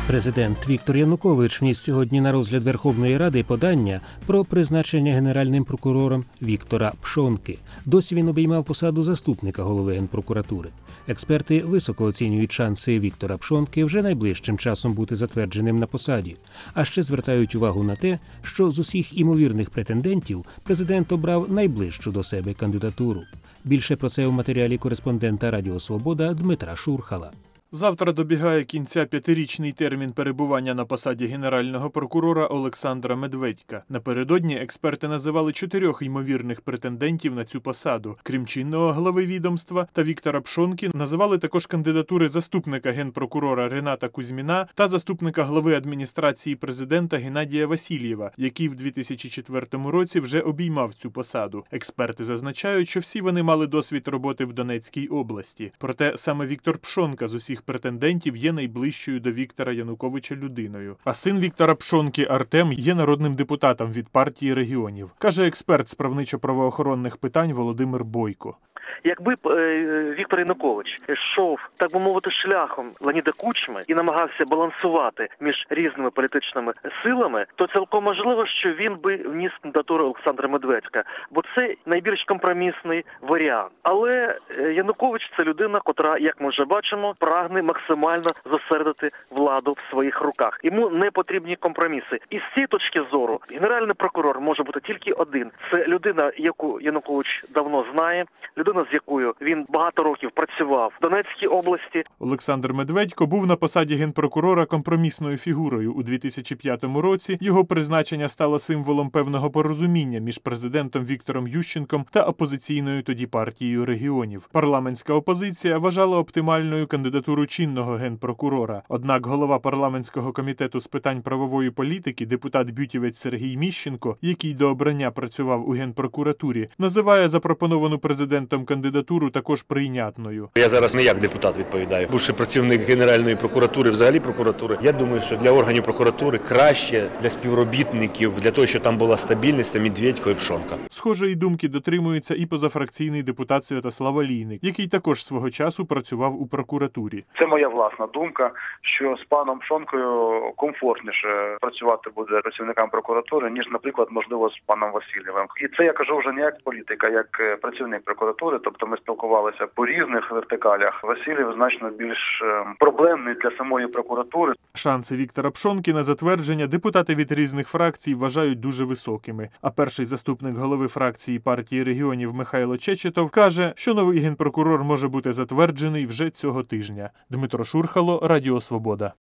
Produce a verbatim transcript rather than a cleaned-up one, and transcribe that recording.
Президент Віктор Янукович вніс сьогодні на розгляд Верховної Ради подання про призначення генеральним прокурором Віктора Пшонки. Досі він обіймав посаду заступника голови Генпрокуратури. Експерти високо оцінюють шанси Віктора Пшонки вже найближчим часом бути затвердженим на посаді. А ще звертають увагу на те, що з усіх імовірних претендентів президент обрав найближчу до себе кандидатуру. Більше про це у матеріалі кореспондента Радіо Свобода Дмитра Шурхала. Завтра добігає кінця п'ятирічний термін перебування на посаді генерального прокурора Олександра Медведька. Напередодні експерти називали чотирьох ймовірних претендентів на цю посаду. Крім чинного глави відомства та Віктора Пшонки, називали також кандидатури заступника генпрокурора Рената Кузьміна та заступника глави адміністрації президента Геннадія Васильєва, який в дві тисячі четвертому році вже обіймав цю посаду. Експерти зазначають, що всі вони мали досвід роботи в Донецькій області. Проте саме Віктор Пшонка з усіх претендентів є найближчою до Віктора Януковича людиною. А син Віктора Пшонки Артем є народним депутатом від партії регіонів, каже експерт з правничо-правоохоронних питань Володимир Бойко. Якби б е, Віктор Янукович йшов, так би мовити, шляхом Леоніда Кучми і намагався балансувати між різними політичними силами, то цілком можливо, що він би вніс кандидатуру Олександра Медведька, бо це найбільш компромісний варіант. Але Янукович – це людина, котра, як ми вже бачимо, прагне максимально зосередити владу в своїх руках. Йому не потрібні компроміси. І з цієї точки зору генеральний прокурор може бути тільки один. Це людина, яку Янукович давно знає, людина, з якою він багато років працював в Донецькій області. Олександр Медведько був на посаді генпрокурора компромісною фігурою. У дві тисячі п'ятому році його призначення стало символом певного порозуміння між президентом Віктором Ющенком та опозиційною тоді партією регіонів. Парламентська опозиція вважала оптимальною кандидатуру чинного генпрокурора. Однак голова парламентського комітету з питань правової політики, депутат Бютівець Сергій Міщенко, який до обрання працював у Генпрокуратурі, називає запропоновану президентом кандидатуру також прийнятною. Я зараз не як депутат відповідаю. Бувши працівник Генеральної прокуратури, взагалі прокуратури, я думаю, що для органів прокуратури краще, для співробітників, для того, щоб там була стабільність, це Медведько і Пшонка. Схожої думки дотримується і позафракційний депутат Святослав Олійник, який також свого часу працював у прокуратурі. Це моя власна думка, що з паном Пшонкою комфортніше працювати буде працівникам прокуратури, ніж, наприклад, можливо, з паном Васильєвим. І це я кажу вже не як політик, а як працівник прокуратури, тобто ми спілкувалися по різних вертикалях. Васильєв значно більш проблемний для самої прокуратури. Шанси Віктора Пшонки на затвердження депутати від різних фракцій вважають дуже високими. А перший заступник голови фракції партії регіонів Михайло Чечетов каже, що новий генпрокурор може бути затверджений вже цього тижня. Дмитро Шурхало, Радіо Свобода.